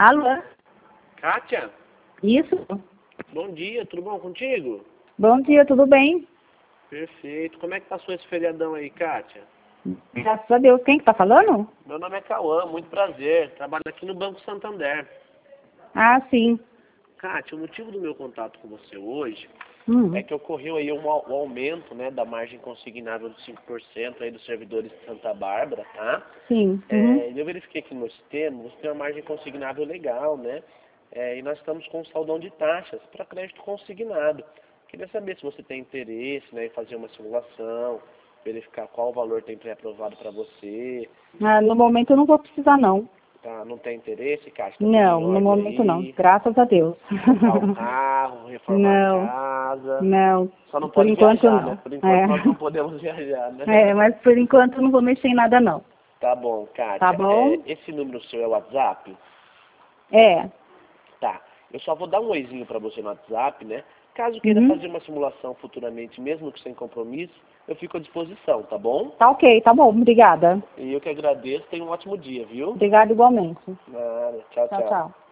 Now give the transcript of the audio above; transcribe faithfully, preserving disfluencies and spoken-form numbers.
Alô? Kátia, Isso? bom dia, tudo bom contigo? Bom dia, tudo bem? Perfeito. Como é que passou esse feriadão aí, Kátia? Graças a Deus. Quem que tá falando? Meu nome é Cauã, muito prazer. Trabalho aqui no Banco Santander. Ah, sim. Kátia, o motivo do meu contato com você hoje Hum. é que ocorreu aí um, au- um aumento, né, da margem consignável de cinco por cento aí dos servidores de Santa Bárbara, tá? Sim. Uhum. É, eu verifiquei aqui no meu sistema, você tem uma margem consignável legal, né? É, e nós estamos com um saldão de taxas para crédito consignado. Queria saber se você tem interesse, né, em fazer uma simulação, verificar qual o valor tem pré-aprovado para você. Ah, no momento eu não vou precisar, não. Tá? Não tem interesse, Cátia? Tá tudo Não, em no ordem momento não. aí? Graças a Deus. Trocar o carro, reformar a Não, casa. não. Só não Por pode enquanto viajar, não. né? Por enquanto nós não É. podemos viajar, né? É, mas por enquanto eu não vou mexer em nada, não. Tá bom, Tá Kátia. É, bom? esse número seu é o WhatsApp? É. Tá. Eu só vou dar um oizinho para você no WhatsApp, né? Caso queira Uhum. fazer uma simulação futuramente, mesmo que sem compromisso, eu fico à disposição, tá bom? Tá ok, tá bom. Obrigada. E eu que agradeço. Tenha um ótimo dia, viu? Obrigada igualmente. Nada. Tchau, Tchau, tchau. tchau.